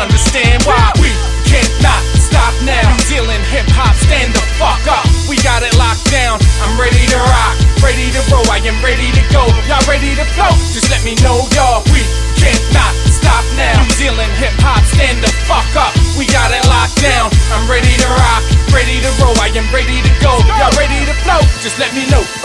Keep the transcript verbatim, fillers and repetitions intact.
understand why we cannot stop now. New Zealand hip hop, stand the fuck up. We got it locked down. I'm ready to rock, ready to roll. I am ready to go. Y'all ready to flow? Just let me know, y'all. We cannot stop now. New Zealand hip hop, stand the fuck up. We got it locked down. I'm ready to rock, ready to roll. I am ready to go. Y'all ready to flow? Just let me know.